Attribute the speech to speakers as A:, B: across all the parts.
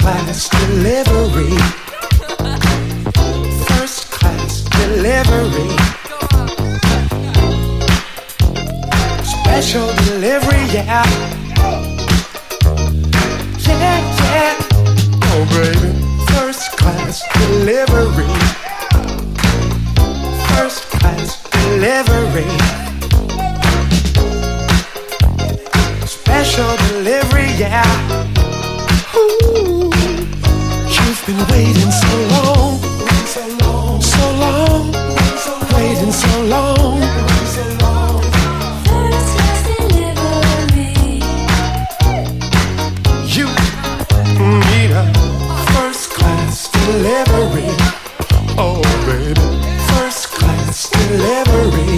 A: class delivery. First class delivery. Special delivery, yeah. Yeah, yeah. Oh, baby. First class delivery. First class delivery. Special delivery, yeah. Ooh, you've been waiting so long, so long, so long, waiting so long.
B: First class delivery.
A: You need a first class delivery. Oh, baby, first class delivery.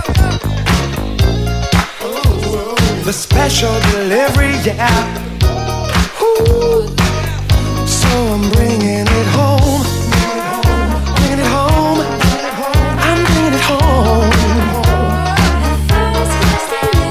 A: The special delivery, yeah. Ooh. So I'm bringing it home, bringing it home, I'm bringing it home.
B: First class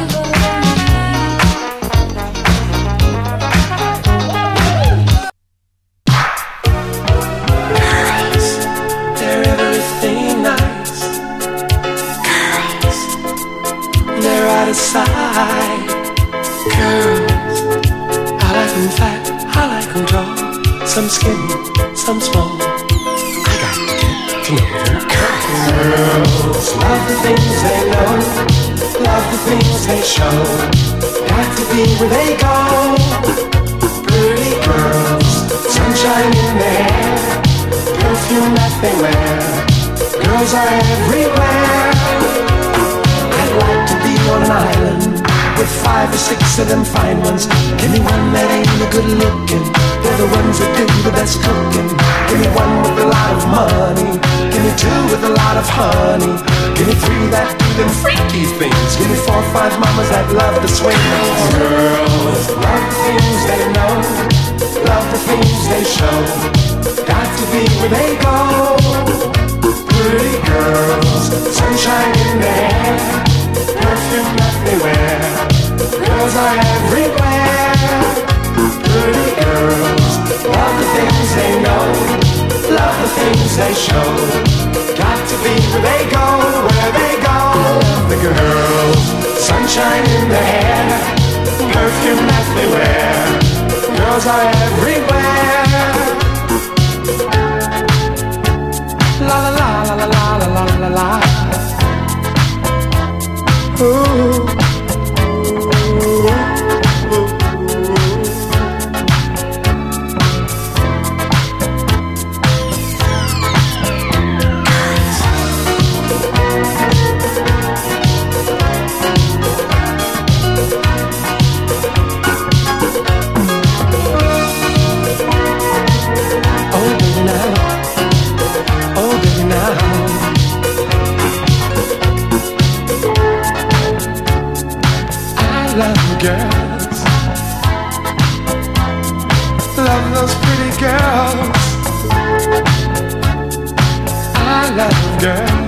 A: Girls, they're everything nice. Girls, they're out of sight. Girls, I like them fat, I like them tall. Some skinny, some small. I got to get to know them. Girls, love the things they know, love the things they show. Got to be where they go. Pretty girls, sunshine in their hair, perfume that they wear. Girls are everywhere. I'd like to be on an island with 5 or 6 of them fine ones. Give me one that ain't the good looking. They're the ones that do the best cooking. Give me one with a lot of money. Give me 2 with a lot of honey. Give me 3 that do them freaky things. Give me 4 or 5 mamas that love to swing. Girls love the things they know, love the things they show. Got to be where they go. Pretty girls, sunshine in their hair, perfume that they wear. Girls are everywhere. Pretty girls, love the things they know, love the things they show. Got to be where they go, where they go. The girls, sunshine in their hair, perfume that they wear. Girls are everywhere. La la la la la la la la la. Ooh. Girls, love those pretty girls. I love girls.